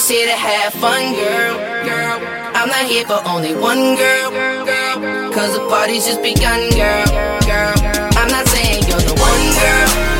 just here to have fun, girl. I'm not here for only one girl. Cause the party's just begun, girl. I'm not saying you're the one, girl.